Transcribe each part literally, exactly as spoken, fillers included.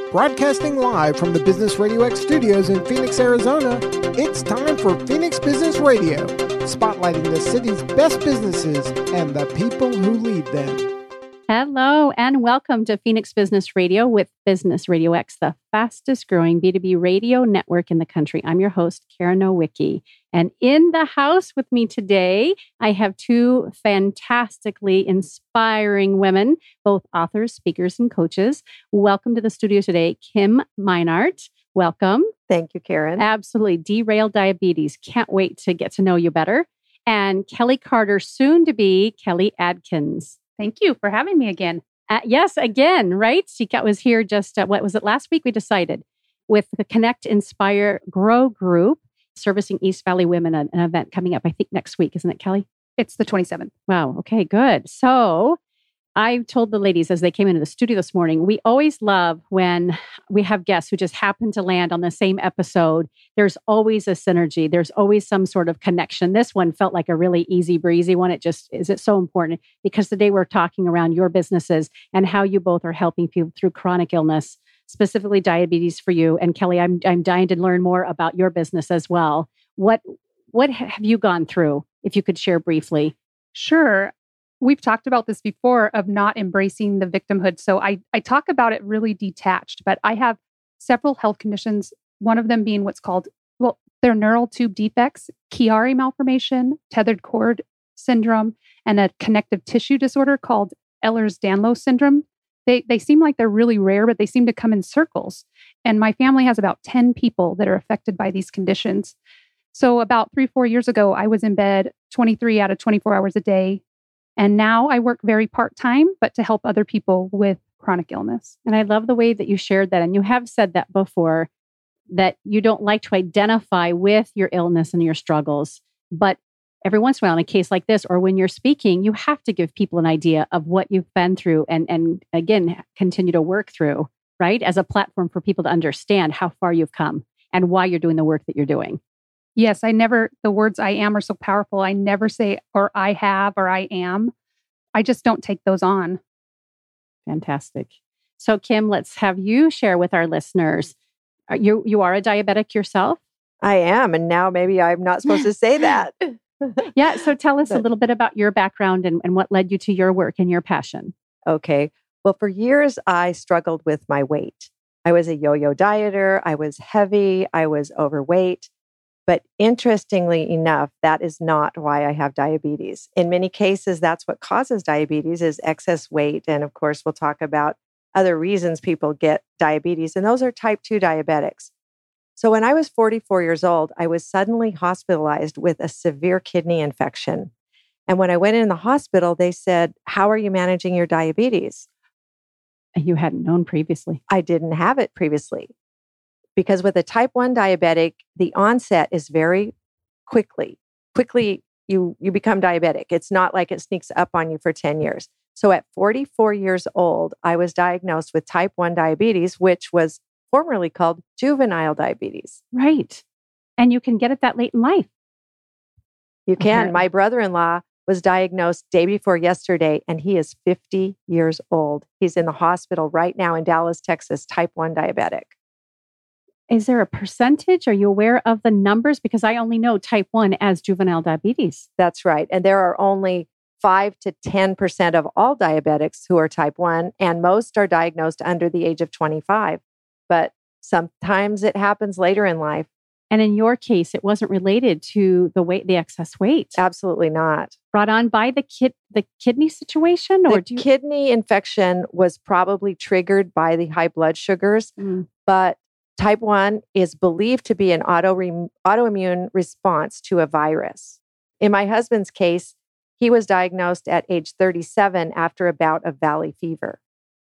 Broadcasting live from the Business Radio X studios in Phoenix, Arizona, it's time for Phoenix Business Radio, spotlighting the city's best businesses and the people who lead them. Hello and welcome to Phoenix Business Radio with Business Radio X, the fastest growing B two B radio network in the country. I'm your host, Karen Nowicki. And in the house with me today, I have two fantastically inspiring women, both authors, speakers, and coaches. Welcome to the studio today, Kim Meinart. Welcome. Thank you, Karen. Absolutely. Derailed Diabetes. Can't wait to get to know you better. And Kelly Carter, soon to be Kelly Adkins. Thank you for having me again. Uh, yes, again, right? She got, was here just, uh, what was it, last week we decided with the Connect, Inspire, Grow group, servicing East Valley Women, an, an event coming up, I think next week, isn't it, Kelly? It's the twenty-seventh. Wow. Okay, good. So I told the ladies as they came into the studio this morning, we always love when we have guests who just happen to land on the same episode. There's always a synergy. There's always some sort of connection. This one felt like a really easy breezy one. It just, is it so important? Because today we're talking around your businesses and how you both are helping people through chronic illness, specifically diabetes for you. And Kelly, I'm I'm dying to learn more about your business as well. What what have you gone through, if you could share briefly? Sure. We've talked about this before of not embracing the victimhood. So I, I talk about it really detached, but I have several health conditions, one of them being what's called, well, they're neural tube defects, Chiari malformation, tethered cord syndrome, and a connective tissue disorder called Ehlers-Danlos syndrome. They, they seem like they're really rare, but they seem to come in circles. And my family has about ten people that are affected by these conditions. So about three, four years ago, I was in bed twenty-three out of twenty-four hours a day. And now I work very part-time, but to help other people with chronic illness. And I love the way that you shared that. And you have said that before, that you don't like to identify with your illness and your struggles. But every once in a while, in a case like this, or when you're speaking, you have to give people an idea of what you've been through and, and again, continue to work through, right? As a platform for people to understand how far you've come and why you're doing the work that you're doing. Yes, I never, the words I am are so powerful. I never say, or I have, or I am. I just don't take those on. Fantastic. So Kim, let's have you share with our listeners. Are you, you are a diabetic yourself? I am. And now maybe I'm not supposed to say that. Yeah. So tell us but, a little bit about your background and, and what led you to your work and your passion. Okay. Well, for years, I struggled with my weight. I was a yo-yo dieter. I was heavy. I was overweight. But interestingly enough, that is not why I have diabetes. In many cases, that's what causes diabetes is excess weight. And of course, we'll talk about other reasons people get diabetes, and those are type two diabetics. So when I was forty-four years old, I was suddenly hospitalized with a severe kidney infection. And when I went in the hospital, they said, "How are you managing your diabetes?" And you hadn't known previously. I didn't have it previously. Because with a type one diabetic, the onset is very quickly. Quickly, you, you become diabetic. It's not like it sneaks up on you for ten years. So at forty-four years old, I was diagnosed with type one diabetes, which was formerly called juvenile diabetes. Right. And you can get it that late in life. You can. Okay. My brother-in-law was diagnosed day before yesterday, and he is fifty years old. He's in the hospital right now in Dallas, Texas, type one diabetic. Is there a percentage? Are you aware of the numbers? Because I only know type one as juvenile diabetes. That's right. And there are only five to ten percent of all diabetics who are type one, and most are diagnosed under the age of twenty-five. But sometimes it happens later in life. And in your case, it wasn't related to the weight, the excess weight. Absolutely not. Brought on by the kid, the kidney situation, or the do you... kidney infection was probably triggered by the high blood sugars, mm. but type one is believed to be an auto re- autoimmune response to a virus. In my husband's case, he was diagnosed at age thirty-seven after a bout of valley fever.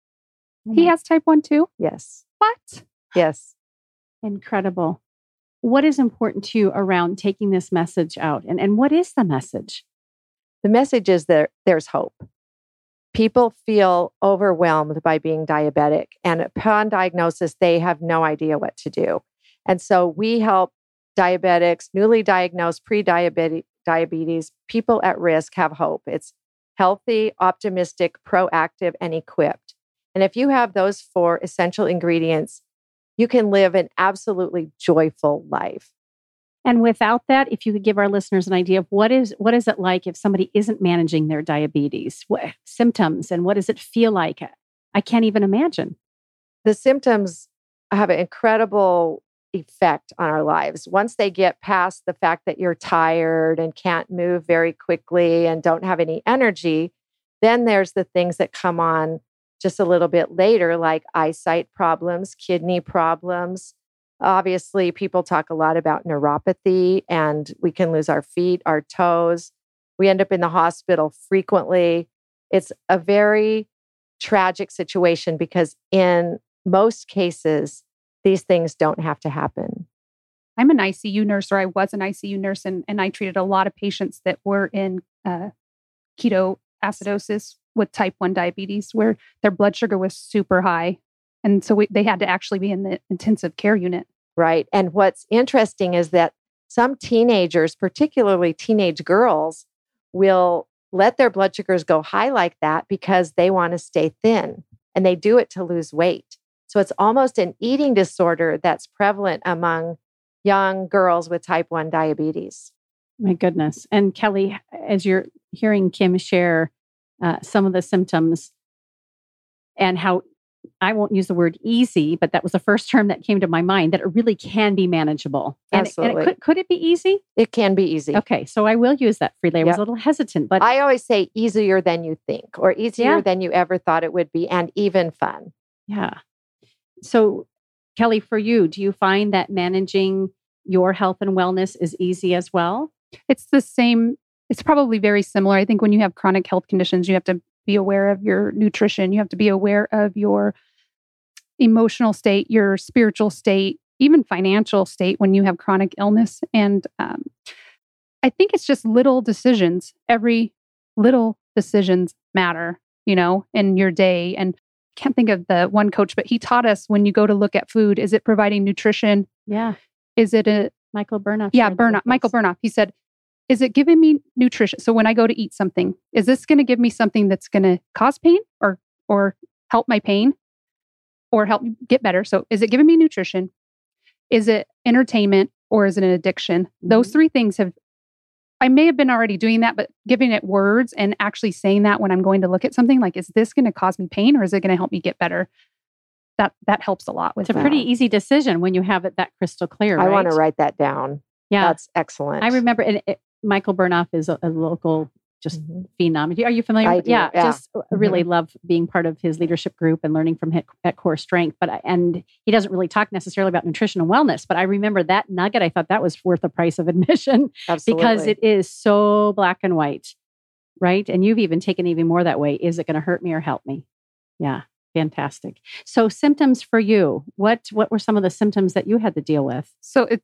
He has type one too? Yes. What? Yes. Incredible. What is important to you around taking this message out? And, and what is the message? The message is that there's hope. People feel overwhelmed by being diabetic, and upon diagnosis, they have no idea what to do. And so we help diabetics, newly diagnosed, pre-diabetes, diabetes, people at risk have hope. It's healthy, optimistic, proactive, and equipped. And if you have those four essential ingredients, you can live an absolutely joyful life. And without that, if you could give our listeners an idea of what is what is it like if somebody isn't managing their diabetes, what symptoms, and what does it feel like? I can't even imagine. The symptoms have an incredible effect on our lives. Once they get past the fact that you're tired and can't move very quickly and don't have any energy, then there's the things that come on just a little bit later, like eyesight problems, kidney problems. Obviously, people talk a lot about neuropathy, and we can lose our feet, our toes. We end up in the hospital frequently. It's a very tragic situation because in most cases, these things don't have to happen. I'm an I C U nurse, or I was an I C U nurse, and, and I treated a lot of patients that were in uh, ketoacidosis with type one diabetes, where their blood sugar was super high. And so we, they had to actually be in the intensive care unit. Right. And what's interesting is that some teenagers, particularly teenage girls, will let their blood sugars go high like that because they want to stay thin, and they do it to lose weight. So it's almost an eating disorder that's prevalent among young girls with type one diabetes. My goodness. And Kelly, as you're hearing Kim share uh, some of the symptoms and how, I won't use the word easy, but that was the first term that came to my mind, that it really can be manageable. And, Absolutely. and it could, could it be easy? It can be easy. Okay. So I will use that freely. I was Yep. a little hesitant, but I always say easier than you think, or easier Yeah. than you ever thought it would be, and even fun. yeah. So Kelly, for you, do you find that managing your health and wellness is easy as well? It's the same. It's probably very similar. I think when you have chronic health conditions, you have to be aware of your nutrition. You have to be aware of your emotional state, your spiritual state, even financial state when you have chronic illness. And um, I think it's just little decisions. Every little decisions matter, you know, in your day. And I can't think of the one coach, but he taught us when you go to look at food, is it providing nutrition? Yeah. Is it a, Michael Burnoff. yeah, shared that Burnoff, with Michael us. Burnoff. He said, is it giving me nutrition? So when I go to eat something, is this going to give me something that's going to cause pain or or help my pain or help me get better? So is it giving me nutrition? Is it entertainment, or is it an addiction? Mm-hmm. Those three things have, I may have been already doing that, but giving it words and actually saying that when I'm going to look at something, like, is this going to cause me pain or is it going to help me get better? That that helps a lot with It's a that. pretty easy decision when you have it that crystal clear, I right? want to write that down. Yeah. That's excellent. I remember, and it, Michael Burnoff is a, a local just Mhm. phenom. Are you familiar I with? do, Yeah, yeah. just really love being part of his leadership group and learning from him at Core Strength. But I, and he doesn't really talk necessarily about nutrition and wellness. But I remember that nugget. I thought that was worth the price of admission Absolutely. because it is so black and white, right? And you've even taken even more that way. Is it going to hurt me or help me? Yeah, fantastic. So symptoms for you. What what were some of the symptoms that you had to deal with? So it's,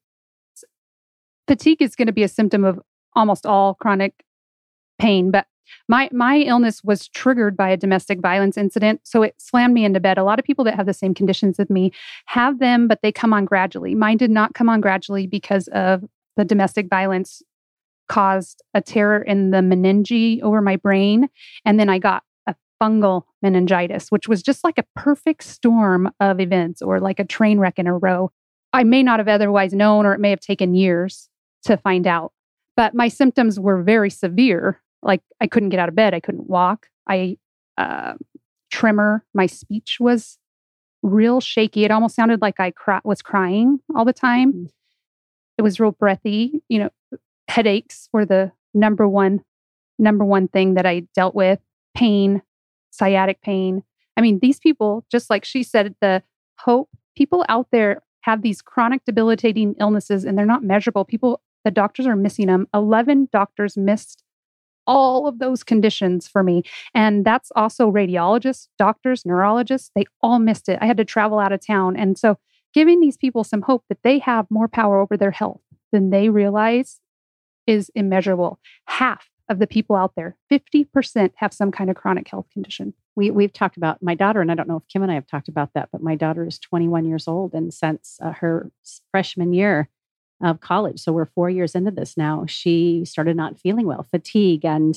fatigue is going to be a symptom of almost all chronic pain, but my my illness was triggered by a domestic violence incident, so it slammed me into bed. A lot of people that have the same conditions as me have them, but they come on gradually. Mine did not come on gradually because of the domestic violence caused a tear in the meninge over my brain, and then I got a fungal meningitis, which was just like a perfect storm of events, or like a train wreck in a row. I may not have otherwise known, or it may have taken years to find out. But my symptoms were very severe. Like, I couldn't get out of bed. I couldn't walk. I, uh, tremor. My speech was real shaky. It almost sounded like I cry- was crying all the time. Mm-hmm. It was real breathy. You know, headaches were the number one, number one thing that I dealt with. Pain, sciatic pain. I mean, these people, just like she said, the hope, people out there have these chronic debilitating illnesses and they're not measurable. People, the doctors are missing them. eleven doctors missed all of those conditions for me. And that's also radiologists, doctors, neurologists. They all missed it. I had to travel out of town. And so giving these people some hope that they have more power over their health than they realize is immeasurable. Half of the people out there, fifty percent have some kind of chronic health condition. We, we've talked about my daughter, and I don't know if Kim and I have talked about that, but my daughter is twenty-one years old. And since uh, her freshman year of college, so we're four years into this now, she started not feeling well, fatigue and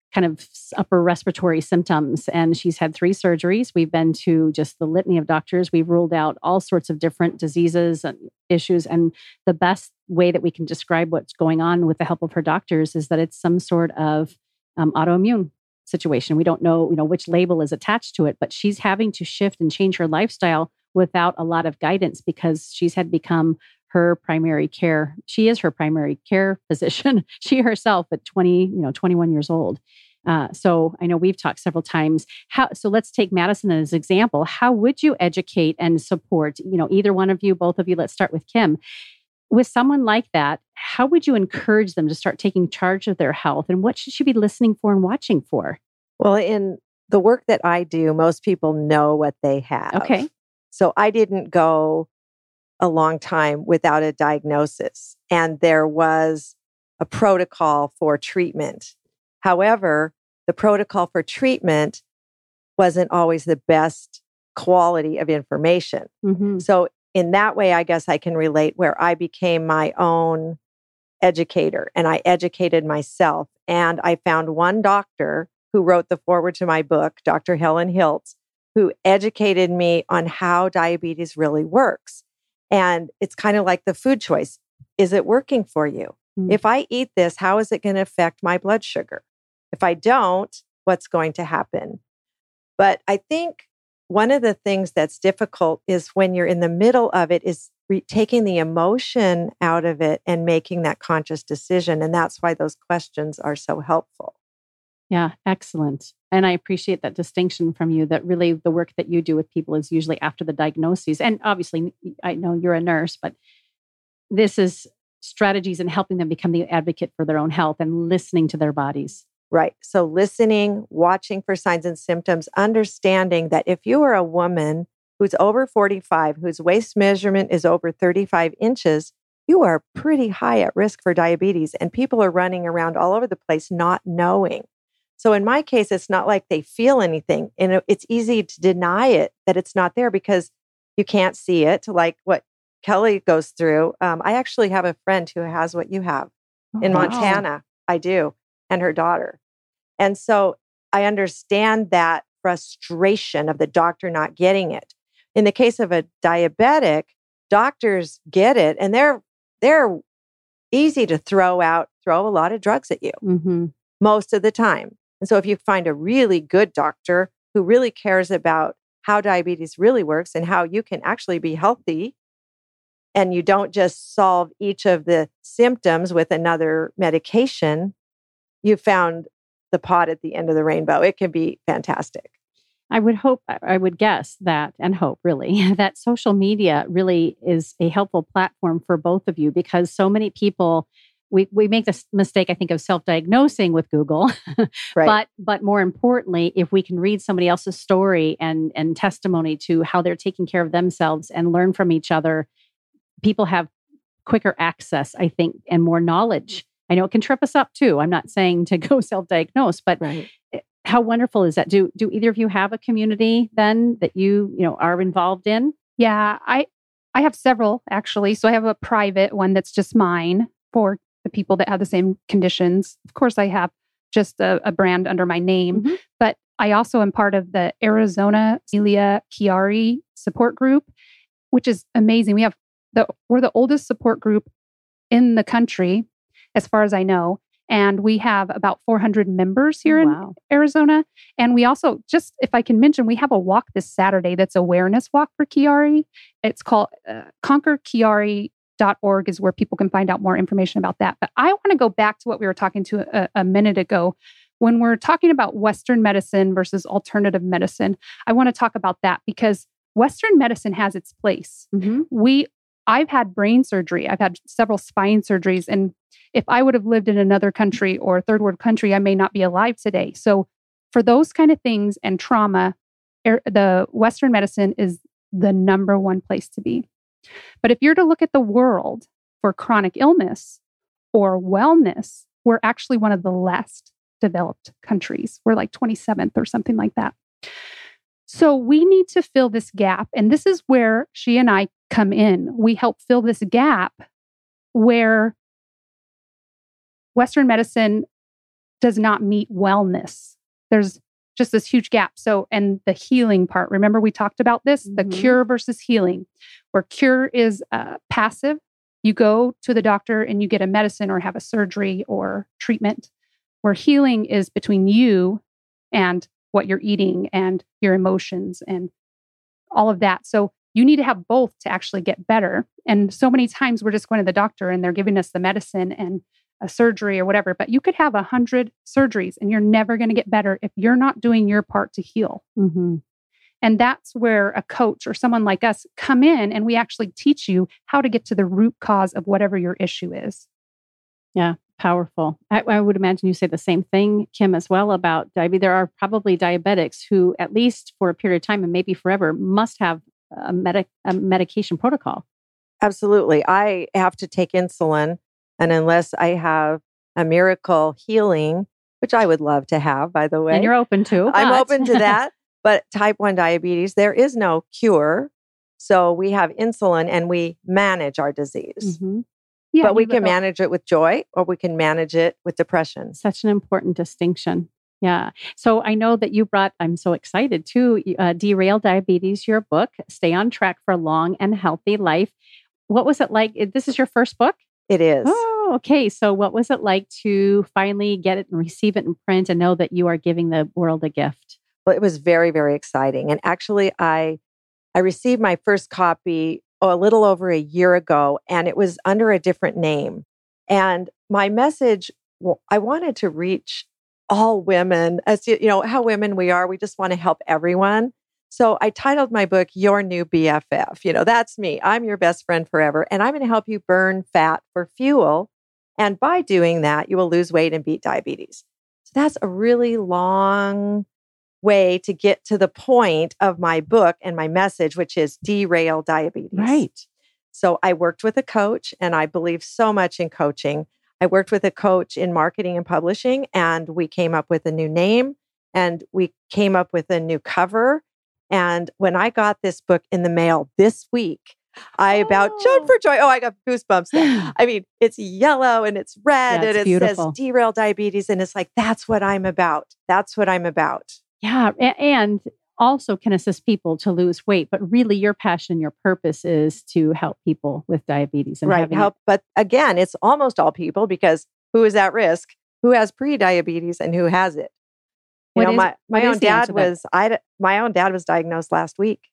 kind of upper respiratory symptoms. And she's had three surgeries. We've been to just the litany of doctors. We've ruled out all sorts of different diseases and issues. And the best way that we can describe what's going on with the help of her doctors is that it's some sort of um, autoimmune situation. We don't know, you know, which label is attached to it, but she's having to shift and change her lifestyle without a lot of guidance because she's had become her primary care. She is her primary care physician. She herself at twenty, you know, twenty-one years old. Uh, so I know we've talked several times. How, so let's take Madison as an example. How would you educate and support, you know, either one of you, both of you? Let's start with Kim. With someone like that, how would you encourage them to start taking charge of their health? And what should she be listening for and watching for? Well, in the work that I do, most people know what they have. Okay. So I didn't go a long time without a diagnosis, and there was a protocol for treatment. However, the protocol for treatment wasn't always the best quality of information. Mm-hmm. So in that way, I guess I can relate where I became my own educator and I educated myself. And I found one doctor who wrote the foreword to my book, Doctor Helen Hiltz, who educated me on how diabetes really works. And it's kind of like the food choice. Is it working for you? Mm-hmm. If I eat this, how is it going to affect my blood sugar? If I don't, what's going to happen? But I think one of the things that's difficult is when you're in the middle of it is re- taking the emotion out of it and making that conscious decision. And that's why those questions are so helpful. Yeah, excellent. And I appreciate that distinction from you that really the work that you do with people is usually after the diagnoses. And obviously, I know you're a nurse, but this is strategies in helping them become the advocate for their own health and listening to their bodies. Right. So listening, watching for signs and symptoms, understanding that if you are a woman who's over forty-five, whose waist measurement is over thirty-five inches, you are pretty high at risk for diabetes. And people are running around all over the place not knowing. So in my case, it's not like they feel anything. And it's easy to deny it, that it's not there because you can't see it, like what Kelly goes through. Um, I actually have a friend who has what you have Oh, in wow. Montana. I do. And her daughter. And so I understand that frustration of the doctor not getting it. In the case of a diabetic, doctors get it and they're they're easy to throw out, throw a lot of drugs at you Mm-hmm. most of the time. And so if you find a really good doctor who really cares about how diabetes really works and how you can actually be healthy, and you don't just solve each of the symptoms with another medication, you found the pot at the end of the rainbow. It can be fantastic. I would hope, I would guess that, and hope really, that social media really is a helpful platform for both of you because so many people, we, we make this mistake, I think, of self-diagnosing with Google. Right. But but more importantly, if we can read somebody else's story and, and testimony to how they're taking care of themselves and learn from each other, people have quicker access, I think, and more knowledge. I know it can trip us up too. I'm not saying to go self-diagnose, but Right. how wonderful is that? Do do either of you have a community then that you, you know, are involved in? Yeah, I I have several actually. So I have a private one that's just mine for the people that have the same conditions. Of course, I have just a, a brand under my name, Mm-hmm. but I also am part of the Arizona Celiac Chiari support group, which is amazing. We have the we're the oldest support group in the country, as far as I know. And we have about four hundred members here Oh, in wow. Arizona. And we also, just if I can mention, we have a walk this Saturday that's awareness walk for Chiari. It's called uh, conquer chiari dot org is where people can find out more information about that. But I want to go back to what we were talking to a, a minute ago. When we're talking about Western medicine versus alternative medicine, I want to talk about that because Western medicine has its place. Mm-hmm. We I've had brain surgery. I've had several spine surgeries. And if I would have lived in another country or a third world country, I may not be alive today. So for those kind of things and trauma, er, the Western medicine is the number one place to be. But if you're to look at the world for chronic illness or wellness, we're actually one of the less developed countries. We're like twenty-seventh or something like that. So we need to fill this gap. And this is where she and I come in. We help fill this gap where Western medicine does not meet wellness. There's just this huge gap. So, and the healing part, remember we talked about this, Mhm. the cure versus healing, where cure is uh, passive. You go to the doctor and you get a medicine or have a surgery or treatment, where healing is between you and what you're eating and your emotions and all of that. So you need to have both to actually get better. And so many times we're just going to the doctor and they're giving us the medicine and a surgery or whatever, but you could have a hundred surgeries and you're never going to get better if you're not doing your part to heal. Mm-hmm. And that's where a coach or someone like us come in and we actually teach you how to get to the root cause of whatever your issue is. Yeah, powerful. I, I would imagine you say the same thing, Kim, as well about diabetes. There are probably diabetics who, at least for a period of time and maybe forever, must have a, medic, a medication protocol. Absolutely. I have to take insulin. And unless I have a miracle healing, which I would love to have, by the way. And you're open to. I'm but- open to that. But type one diabetes, there is no cure. So we have insulin and we manage our disease. Mhm. Yeah, but we you can would- manage it with joy or we can manage it with depression. Such an important distinction. Yeah. So I know that you brought, I'm so excited too, uh, Derail Diabetes, your book, Stay on Track for a Long and Healthy Life. What was it like? This is your first book? It is. Oh, okay. So what was it like to finally get it and receive it in print and know that you are giving the world a gift? Well, it was very, very exciting. And actually, I I received my first copy oh, a little over a year ago, and it was under a different name. And my message, well, I wanted to reach all women, as you, you know, how women we are. We just want to help everyone. So I titled my book, Your New B F F. You know, that's me. I'm your best friend forever. And I'm going to help you burn fat for fuel. And by doing that, you will lose weight and beat diabetes. So that's a really long way to get to the point of my book and my message, which is derail diabetes. Right. So I worked with a coach, and I believe so much in coaching. I worked with a coach in marketing and publishing, and we came up with a new name and we came up with a new cover. And when I got this book in the mail this week, I Oh. about jumped for joy. Oh, I got goosebumps there. I mean, it's yellow and it's red Yeah, it's and it beautiful. says derail diabetes. And it's like, that's what I'm about. That's what I'm about. Yeah. a- And also can assist people to lose weight. But really, your passion, your purpose is to help people with diabetes and Right. having Help. But again, it's almost all people because who is at risk? Who has pre-diabetes and who has it? You What know, is- my, my what is own the answer dad to that? was, I, my own dad was diagnosed last week,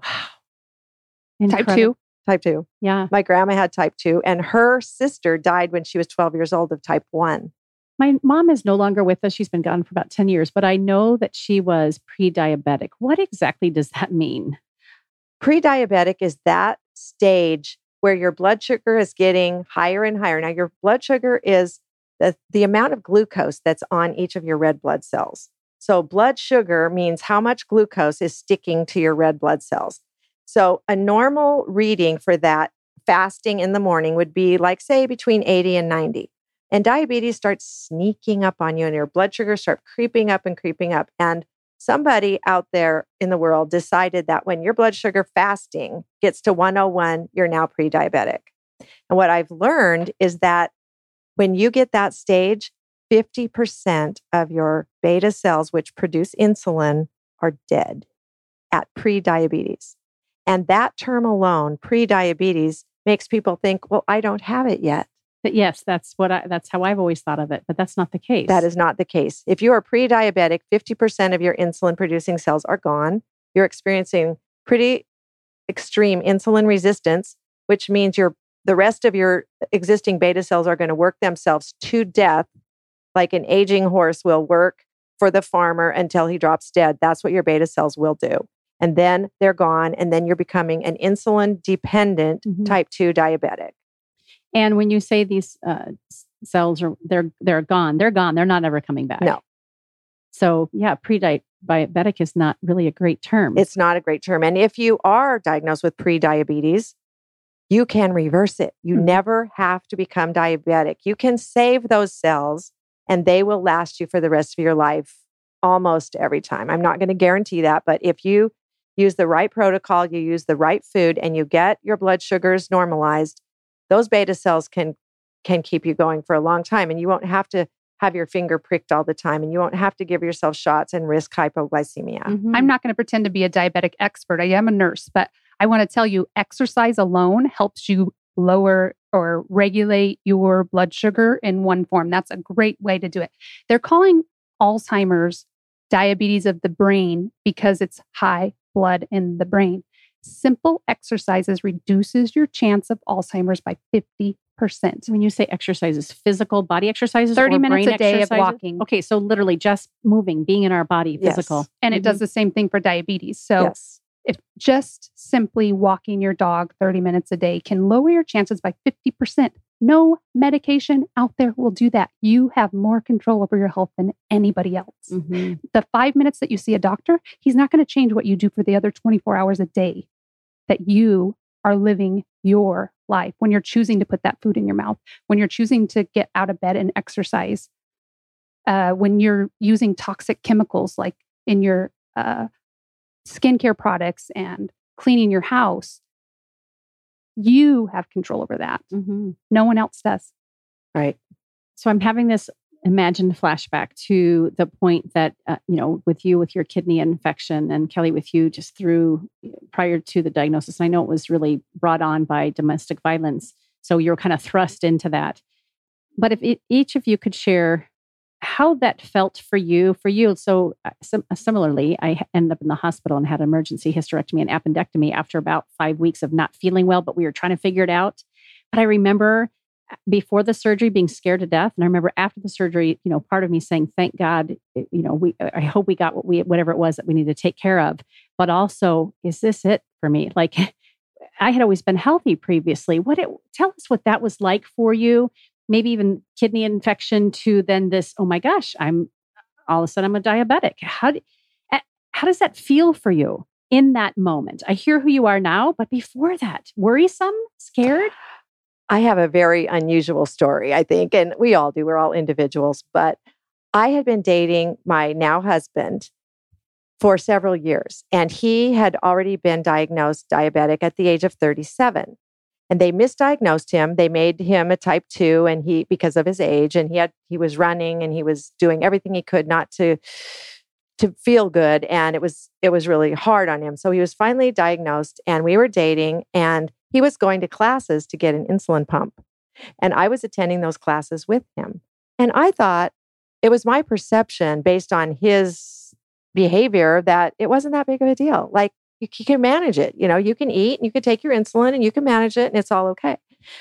it. Type Incredible. two. type two. Yeah. My grandma had type two, and her sister died when she was twelve years old of type one. My mom is no longer with us. She's been gone for about ten years, but I know that she was pre-diabetic. What exactly does that mean? Pre-diabetic is that stage where your blood sugar is getting higher and higher. Now, your blood sugar is the, the amount of glucose that's on each of your red blood cells. So blood sugar means how much glucose is sticking to your red blood cells. So a normal reading for that fasting in the morning would be like, say, between eighty and ninety. And diabetes starts sneaking up on you and your blood sugar start creeping up and creeping up. And somebody out there in the world decided that when your blood sugar fasting gets to one oh one, you're now pre-diabetic. And what I've learned is that when you get that stage, fifty percent of your beta cells, which produce insulin, are dead at pre-diabetes. And that term alone, pre-diabetes, makes people think, well, I don't have it yet. But yes, that's what I, that's how I've always thought of it, but that's not the case. That is not the case. If you are pre-diabetic, fifty percent of your insulin producing cells are gone. You're experiencing pretty extreme insulin resistance, which means your the rest of your existing beta cells are going to work themselves to death, like an aging horse will work for the farmer until he drops dead. That's what your beta cells will do. And then they're gone, and then you're becoming an insulin dependent Mhm. type type two diabetic. And when you say these uh, s- cells are they're they're gone, they're gone. They're not ever coming back. No. So yeah, pre-diabetic is not really a great term. It's not a great term. And if you are diagnosed with pre-diabetes, you can reverse it. You Mhm. never have to become diabetic. You can save those cells and they will last you for the rest of your life almost every time. I'm not going to guarantee that, but if you use the right protocol, you use the right food, and you get your blood sugars normalized, those beta cells can can keep you going for a long time. And you won't have to have your finger pricked all the time, and you won't have to give yourself shots and risk hypoglycemia. Mhm. I'm not going to pretend to be a diabetic expert. I am a nurse, but I want to tell you, exercise alone helps you lower or regulate your blood sugar in one form. That's a great way to do it. They're calling Alzheimer's diabetes of the brain because it's high blood in the brain. Simple exercises reduces your chance of Alzheimer's by fifty percent. When you say exercises, physical body exercises, thirty or minutes brain a day of exercises? walking. Okay, so literally just moving, being in our body, Yes. physical. And it Mhm. does the same thing for diabetes. So Yes. if just simply walking your dog thirty minutes a day can lower your chances by fifty percent. No medication out there will do that. You have more control over your health than anybody else. Mhm. The five minutes that you see a doctor, he's not going to change what you do for the other twenty-four hours a day that you are living your life. When you're choosing to put that food in your mouth, when you're choosing to get out of bed and exercise, uh, when you're using toxic chemicals like in your uh, skincare products and cleaning your house, you have control over that. Mhm. No one else does. Right. So I'm having this imagined flashback to the point that, uh, you know, with you, with your kidney infection, and Kelly, with you just through prior to the diagnosis. And I know it was really brought on by domestic violence. So you're kind of thrust into that. But if it, each of you could share how that felt for you, for you. So uh, sim- similarly, I ended up in the hospital and had emergency hysterectomy and appendectomy after about five weeks of not feeling well, but we were trying to figure it out. But I remember before the surgery being scared to death. And I remember after the surgery, you know, part of me saying, thank God, you know, we, I hope we got what we, whatever it was that we needed to take care of. But also, is this it for me? Like, I had always been healthy previously. What it, tell us what that was like for you. Maybe even kidney infection to then this, oh my gosh, I'm all of a sudden I'm a diabetic. How, do, how does that feel for you in that moment? I hear who you are now, but before that, worrisome, scared? I have a very unusual story, I think, and we all do. We're all individuals. But I had been dating my now husband for several years, and he had already been diagnosed diabetic at the age of thirty-seven. And they misdiagnosed him. They made him a type two, and he, because of his age, and he had, he was running and he was doing everything he could not to, to feel good. And it was, it was really hard on him. So he was finally diagnosed, and we were dating, and he was going to classes to get an insulin pump. And I was attending those classes with him. And I thought it was my perception based on his behavior that it wasn't that big of a deal. Like, you can manage it. You know, you can eat and you can take your insulin and you can manage it and it's all okay.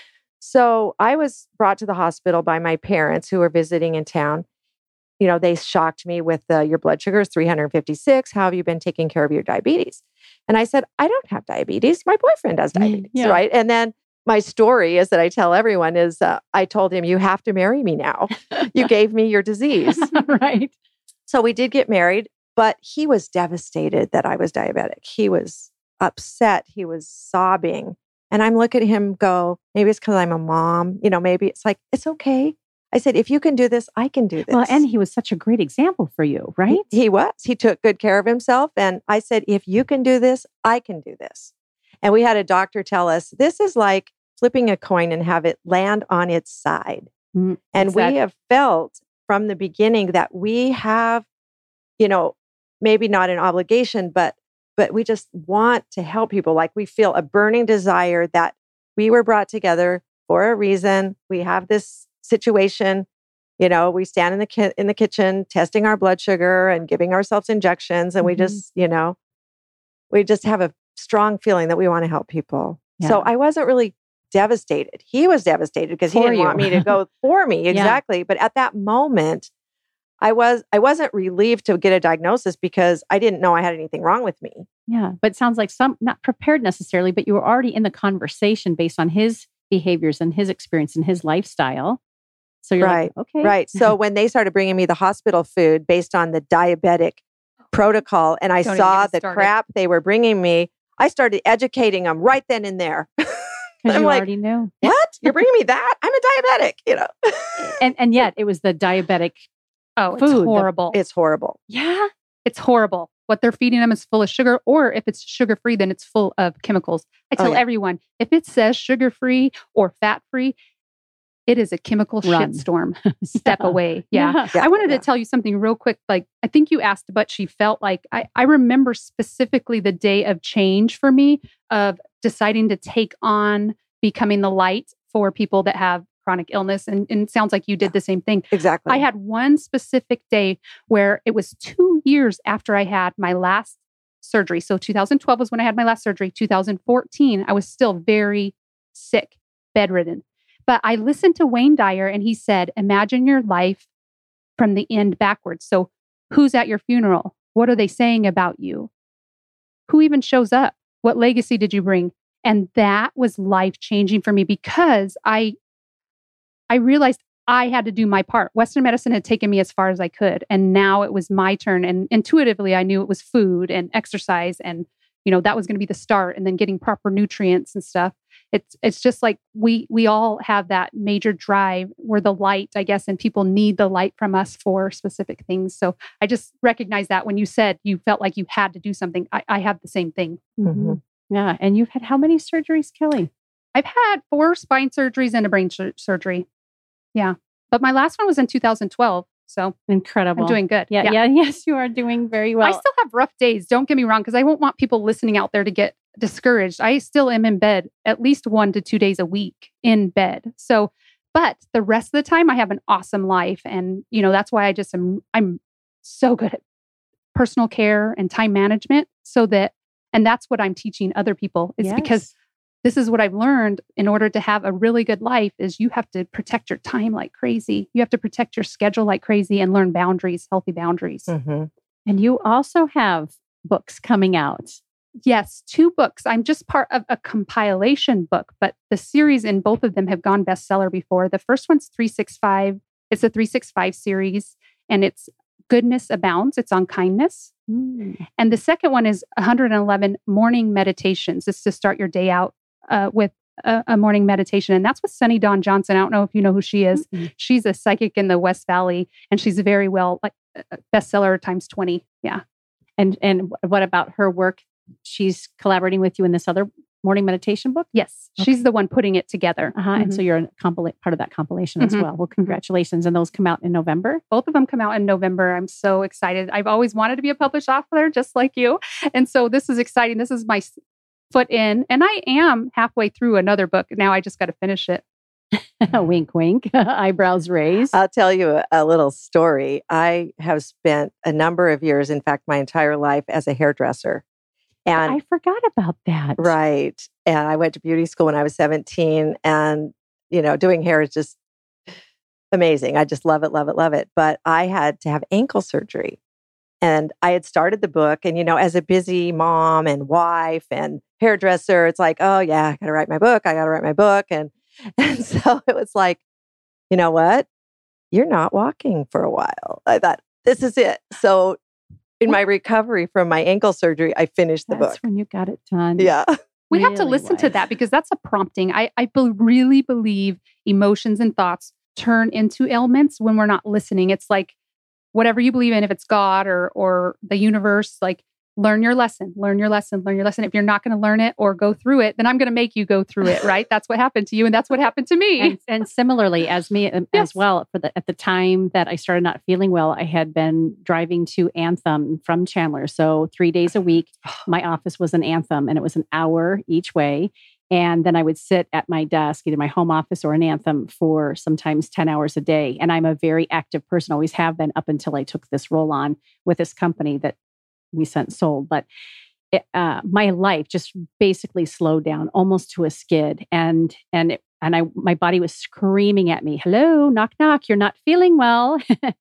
So I was brought to the hospital by my parents who were visiting in town. You know, they shocked me with uh, your blood sugar is three hundred fifty-six. How have you been taking care of your diabetes? And I said, I don't have diabetes. My boyfriend has diabetes, Yeah. right? And then my story is that I tell everyone is uh, I told him, you have to marry me now. You gave me your disease. Right. So we did get married. But he was devastated that I was diabetic. He was upset. He was sobbing. And I'm looking at him go, maybe it's because I'm a mom. You know, maybe it's like, it's okay. I said, if you can do this, I can do this. Well, and he was such a great example for you, right? He, he was. He took good care of himself. And I said, if you can do this, I can do this. And we had a doctor tell us, this is like flipping a coin and have it land on its side. Mm, and we exactly. have felt from the beginning that we have, you know, maybe not an obligation, but but we just want to help people. Like, we feel a burning desire that we were brought together for a reason. We have this situation, you know, we stand in the ki- in the kitchen testing our blood sugar and giving ourselves injections, and Mhm. we just, you know, we just have a strong feeling that we want to help people. Yeah. So I wasn't really devastated. He was devastated because he For didn't want you. me to go for me. Yeah. Exactly. But at that moment, I was I wasn't relieved to get a diagnosis because I didn't know I had anything wrong with me. Yeah. But it sounds like some, not prepared necessarily, but you were already in the conversation based on his behaviors and his experience and his lifestyle. So you're Right. like, okay. Right. So when they started bringing me the hospital food based on the diabetic protocol, and I Don't even saw get me the started. crap they were bringing me, I started educating them right then and there. Because I'm you like, already knew. what? You're bringing me that? I'm a diabetic, you know. And and yet it was the diabetic. Oh, it's Food, the- horrible. It's horrible. Yeah. It's horrible. What they're feeding them is full of sugar, or if it's sugar free, then it's full of chemicals. I Oh, tell yeah. everyone, if it says sugar free or fat free, it is a chemical Run. shitstorm. Step Yeah. away. Yeah. Yeah. Yeah, I wanted yeah. to tell you something real quick. Like, I think you asked, but she felt like, I, I remember specifically the day of change for me of deciding to take on becoming the light for people that have chronic illness. And, and it sounds like you did the same thing. Exactly. I had one specific day where it was two years after I had my last surgery. So two thousand twelve was when I had my last surgery. two thousand fourteen, I was still very sick, bedridden. But I listened to Wayne Dyer and he said, imagine your life from the end backwards. So who's at your funeral? What are they saying about you? Who even shows up? What legacy did you bring? And that was life changing for me because I I realized I had to do my part. Western medicine had taken me as far as I could. And now it was my turn. And intuitively, I knew it was food and exercise. And, you know, that was going to be the start. And then getting proper nutrients and stuff. It's it's just like we we all have that major drive. We're the light, I guess, and people need the light from us for specific things. So I just recognize that when you said you felt like you had to do something, I, I have the same thing. Mm-hmm. Yeah. And you've had how many surgeries, Kelly? I've had four spine surgeries and a brain sur- surgery. Yeah. But my last one was in two thousand twelve. So Incredible. I'm doing good. Yeah, yeah. Yes, you are doing very well. I still have rough days. Don't get me wrong, because I won't want people listening out there to get discouraged. I still am in bed at least one to two days a week in bed. So, but the rest of the time I have an awesome life. And, you know, that's why I just am, I'm so good at personal care and time management so that, and that's what I'm teaching other people is Yes. because this is what I've learned in order to have a really good life is you have to protect your time like crazy. You have to protect your schedule like crazy and learn boundaries, healthy boundaries. Mm-hmm. And you also have books coming out. Yes, two books. I'm just part of a compilation book, but the series in both of them have gone bestseller before. The first one's three sixty-five. It's a three sixty-five series and it's Goodness Abounds. It's on kindness. Mm. And the second one is one hundred eleven morning meditations. This is to start your day out uh, with a, a morning meditation. And that's with Sunny Dawn Johnson. I don't know if you know who she is. Mm-hmm. She's a psychic in the West Valley and she's very well, like uh, bestseller times twenty. Yeah. And and what about her work? She's collaborating with you in this other morning meditation book? Yes. Okay. She's the one putting it together. Uh-huh. And so you're a compila- part of that compilation as Mhm. well. Well, congratulations. And those come out in November. Both of them come out in November. I'm so excited. I've always wanted to be a published author, just like you. And so this is exciting. This is my s- foot in. And I am halfway through another book. Now I just got to finish it. Wink, wink. Eyebrows raised. I'll tell you a, a little story. I have spent a number of years, in fact, my entire life as a hairdresser. And I forgot about that. right. And I went to beauty school when I was seventeen. And, you know, doing hair is just amazing. I just love it, love it, love it. But I had to have ankle surgery. And I had started the book. And, you know, as a busy mom and wife and hairdresser, it's like, oh, yeah, I got to write my book. I got to write my book. And, and so it was like, you know what? You're not walking for a while. I thought, this is it. So in my recovery from my ankle surgery, I finished the That's book. when you got it done. Yeah. We have to Really listen to wise. that because that's a prompting. I, I be- really believe emotions and thoughts turn into ailments when we're not listening. It's like whatever you believe in, if it's God or or the universe, like learn your lesson, learn your lesson, learn your lesson. If you're not going to learn it or go through it, then I'm going to make you go through it, right? That's what happened to you and that's what happened to me. And, and similarly, as me um, Yes. as well, for the at the time that I started not feeling well, I had been driving to Anthem from Chandler. So three days a week, my office was in Anthem, and it was an hour each way. And then I would sit at my desk, either my home office or in Anthem, for sometimes ten hours a day. And I'm a very active person, always have been up until I took this role on with this company that we sent sold. But it, uh, my life just basically slowed down almost to a skid. And and it, and I my body was screaming at me, hello, knock, knock, you're not feeling well.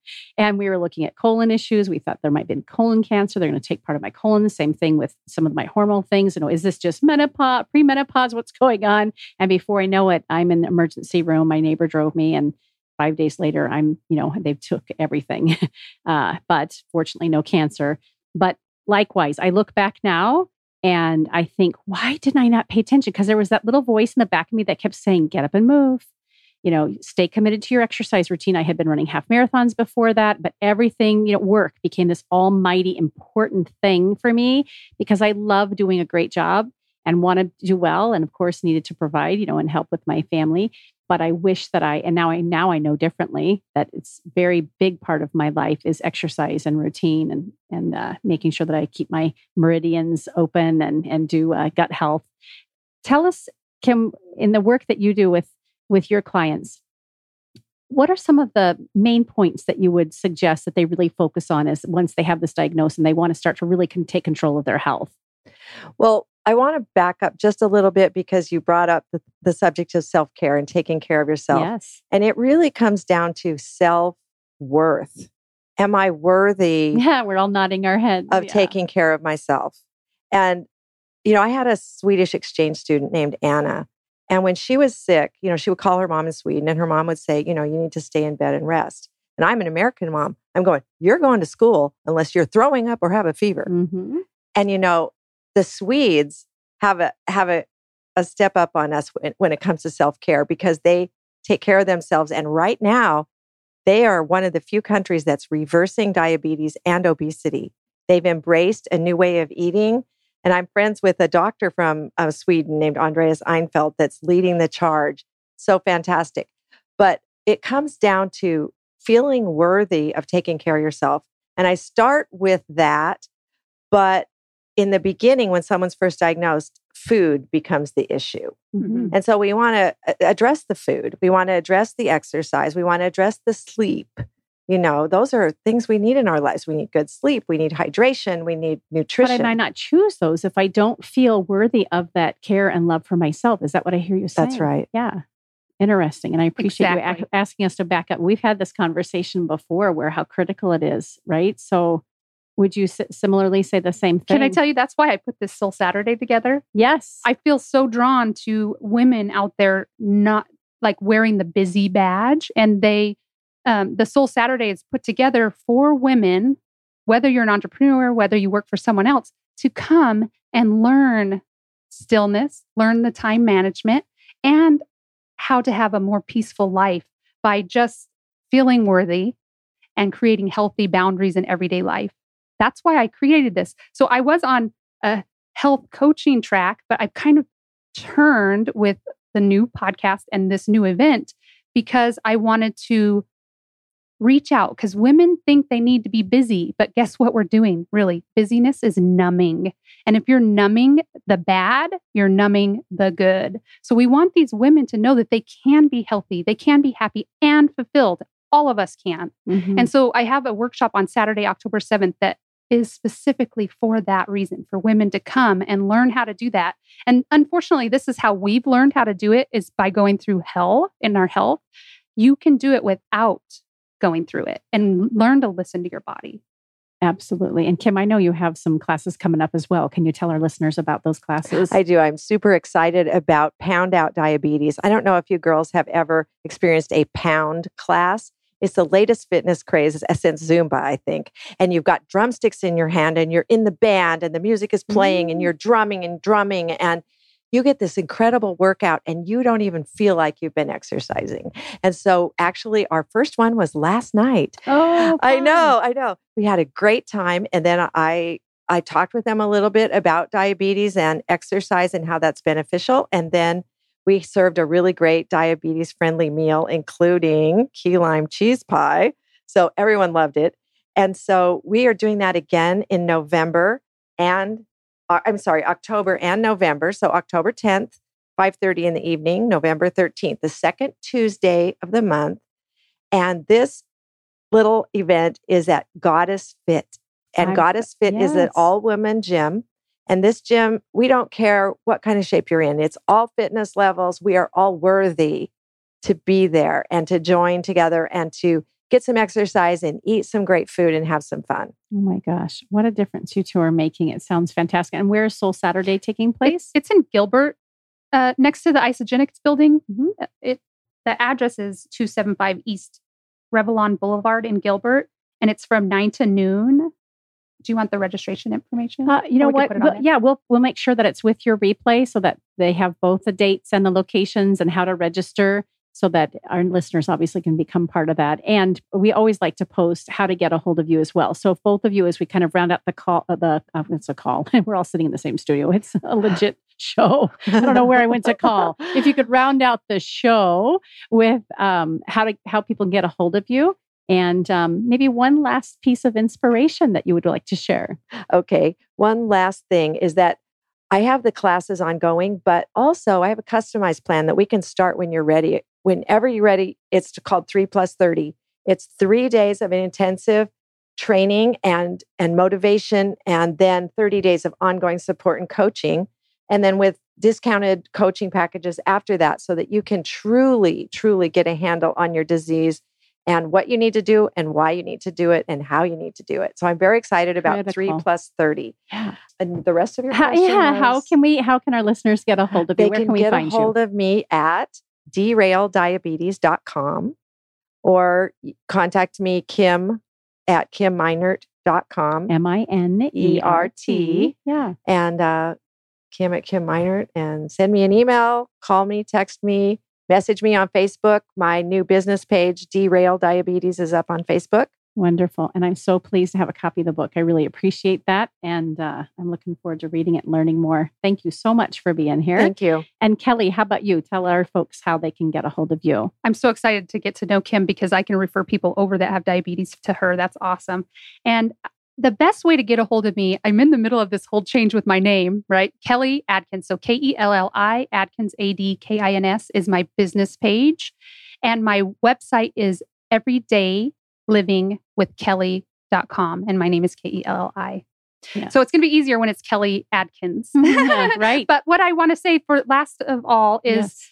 And we were looking at colon issues. We thought there might be colon cancer. They're going to take part of my colon. The same thing with some of my hormonal things. You know, is this just menopause, premenopause? What's going on? And before I know it, I'm in the emergency room. My neighbor drove me, and five days later, I'm, you know, they took everything. uh, but fortunately, no cancer. But likewise, I look back now and I think, why didn't I not pay attention? Because there was that little voice in the back of me that kept saying, get up and move. You know, stay committed to your exercise routine. I had been running half marathons before that, but everything, you know, work became this almighty important thing for me because I love doing a great job. and want to do well. And of course, needed to provide, you know, and help with my family. But I wish that I, and now I, now I know differently, that it's a very big part of my life is exercise and routine and, and uh, making sure that I keep my meridians open and, and do uh, gut health. Tell us, Kim, in the work that you do with, with your clients, what are some of the main points that you would suggest that they really focus on as once they have this diagnosis and they want to start to really con- take control of their health? Well, I want to back up just a little bit because you brought up the, the subject of self-care and taking care of yourself. Yes. And it really comes down to self-worth. Am I worthy Yeah, we're all nodding our heads. of yeah. taking care of myself? And, you know, I had a Swedish exchange student named Anna. And when she was sick, you know, she would call her mom in Sweden and her mom would say, you know, you need to stay in bed and rest. And I'm an American mom. I'm going, you're going to school unless you're throwing up or have a fever. Mm-hmm. And, you know, the Swedes have a have a, a step up on us when, when it comes to self-care because they take care of themselves. And right now, they are one of the few countries that's reversing diabetes and obesity. They've embraced a new way of eating. And I'm friends with a doctor from uh, Sweden named Andreas Einfeld that's leading the charge. So fantastic. But it comes down to feeling worthy of taking care of yourself. And I start with that. But in the beginning, when someone's first diagnosed, food becomes the issue. Mm-hmm. And so we want to address the food. We want to address the exercise. We want to address the sleep. You know, those are things we need in our lives. We need good sleep. We need hydration. We need nutrition. But I might not choose those if I don't feel worthy of that care and love for myself. Is that what I hear you saying? That's right. Yeah. Interesting. And I appreciate Exactly. you a- asking us to back up. We've had this conversation before where how critical it is, right? So would you s- similarly say the same thing? Can I tell you that's why I put this Soul Saturday together? Yes. I feel so drawn to women out there not like wearing the busy badge. And they, um, the Soul Saturday is put together for women, whether you're an entrepreneur, whether you work for someone else, to come and learn stillness, learn the time management, and how to have a more peaceful life by just feeling worthy and creating healthy boundaries in everyday life. That's why I created this. So I was on a health coaching track, but I've kind of turned with the new podcast and this new event because I wanted to reach out because women think they need to be busy. But guess what we're doing? Really, busyness is numbing. And if you're numbing the bad, you're numbing the good. So we want these women to know that they can be healthy, they can be happy and fulfilled. All of us can. Mm-hmm. And so I have a workshop on Saturday, October seventh, that is specifically for that reason, for women to come and learn how to do that. And unfortunately, this is how we've learned how to do it, is by going through hell in our health. You can do it without going through it and learn to listen to your body. Absolutely. And Kim, I know you have some classes coming up as well. Can you tell our listeners about those classes? I do. I'm super excited about Pound Out Diabetes. I don't know if you girls have ever experienced a pound class. It's the latest fitness craze since Zumba, I think. And you've got drumsticks in your hand and you're in the band and the music is playing mm. and you're drumming and drumming and you get this incredible workout and you don't even feel like you've been exercising. And so actually our first one was last night. Oh, fun. I know, I know. We had a great time. And then I, I talked with them a little bit about diabetes and exercise and how that's beneficial. And then we served a really great diabetes-friendly meal, including key lime cheese pie. So everyone loved it. And so we are doing that again in November and, uh, I'm sorry, October and November. So October tenth, five thirty in the evening, November thirteenth, the second Tuesday of the month. And this little event is at Goddess Fit. And I'm, Goddess Fit yes. is an all-women gym. And this gym, we don't care what kind of shape you're in. It's all fitness levels. We are all worthy to be there and to join together and to get some exercise and eat some great food and have some fun. Oh my gosh, what a difference you two are making. It sounds fantastic. And where is Soul Saturday taking place? It's, it's in Gilbert, uh, next to the Isogenics building. Mm-hmm. It the address is two seventy-five East Revlon Boulevard in Gilbert, and it's from nine to noon. Do you want the registration information? Uh, you know what? We'll, yeah, we'll we'll make sure that it's with your replay so that they have both the dates and the locations and how to register, so that our listeners obviously can become part of that. And we always like to post how to get a hold of you as well. So if both of you, as we kind of round out the call, uh, the uh, it's a call, we're all sitting in the same studio. It's a legit show. I don't know where I went to call. If you could round out the show with um, how to how people get a hold of you, and um, maybe one last piece of inspiration that you would like to share. Okay. One last thing is that I have the classes ongoing, but also I have a customized plan that we can start when you're ready. Whenever you're ready, it's called three plus thirty. It's three days of an intensive training and, and motivation, and then thirty days of ongoing support and coaching. And then with discounted coaching packages after that, so that you can truly, truly get a handle on your disease and what you need to do and why you need to do it and how you need to do it. So I'm very excited about Critical. three plus thirty. Yeah. And the rest of your How, question yeah. was, How can we? How can our listeners get a hold of you? they Where can can we get find a hold you? of me at derail diabetes dot com or contact me, Kim, at kim meinert dot com. M I N E R T. Yeah. And uh, Kim at Kim Meinert, and send me an email, call me, text me, message me on Facebook. My new business page, Derail Diabetes, is up on Facebook. Wonderful. And I'm so pleased to have a copy of the book. I really appreciate that. And uh, I'm looking forward to reading it and learning more. Thank you so much for being here. Thank you. And Kelly, how about you? Tell our folks how they can get a hold of you. I'm so excited to get to know Kim because I can refer people over that have diabetes to her. That's awesome. And the best way to get a hold of me, I'm in the middle of this whole change with my name, right? Kelly Adkins. So K E L L I, Adkins, A D K I N S is my business page. And my website is everyday living with kelly dot com. And my name is K E L L I. Yeah. So it's going to be easier when it's Kelly Adkins. Yeah, right. But what I want to say for last of all is Yes.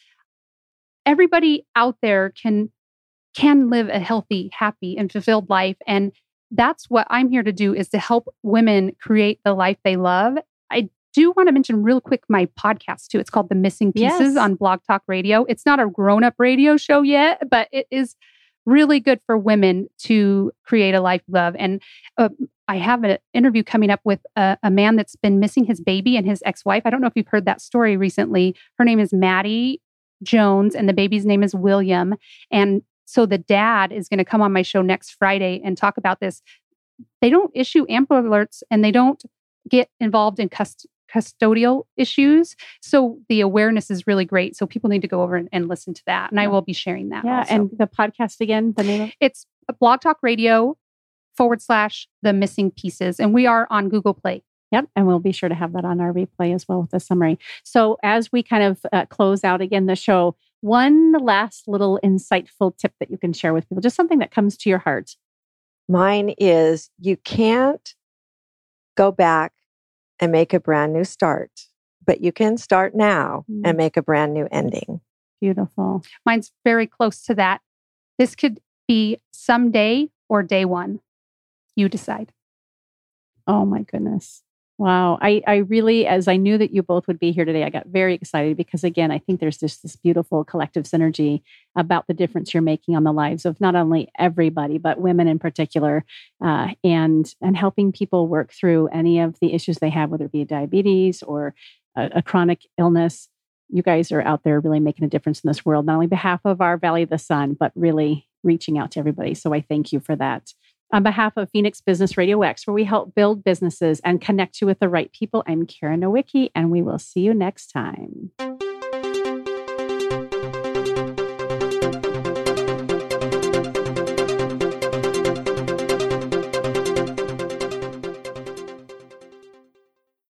everybody out there can can live a healthy, happy, and fulfilled life. And that's what I'm here to do, is to help women create the life they love. I do want to mention real quick my podcast too. It's called The Missing Pieces Yes. on Blog Talk Radio. It's not a grown-up radio show yet, but it is really good for women to create a life love. And uh, I have an interview coming up with a, a man that's been missing his baby and his ex-wife. I don't know if you've heard that story recently. Her name is Maddie Jones, and the baby's name is William. And so the dad is going to come on my show next Friday and talk about this. They don't issue Amber Alerts, and they don't get involved in cust- custodial issues. So the awareness is really great. So people need to go over and, and listen to that. And I will be sharing that. Yeah. also. And the podcast again, the name of It's Blog Talk Radio forward slash The Missing Pieces. And we are on Google Play. Yep. And we'll be sure to have that on our replay as well with the summary. So as we kind of uh, close out again the show, one last little insightful tip that you can share with people, just something that comes to your heart. Mine is, you can't go back and make a brand new start, but you can start now Mm. and make a brand new ending. Beautiful. Mine's very close to that. This could be someday or day one. You decide. Oh my goodness. Wow. I, I really, as I knew that you both would be here today, I got very excited because, again, I think there's just this beautiful collective synergy about the difference you're making on the lives of not only everybody, but women in particular, uh, and, and helping people work through any of the issues they have, whether it be diabetes or a, a chronic illness. You guys are out there really making a difference in this world, not only on behalf of our Valley of the Sun, but really reaching out to everybody. So I thank you for that. On behalf of Phoenix Business Radio X, where we help build businesses and connect you with the right people, I'm Karen Nowicki, and we will see you next time.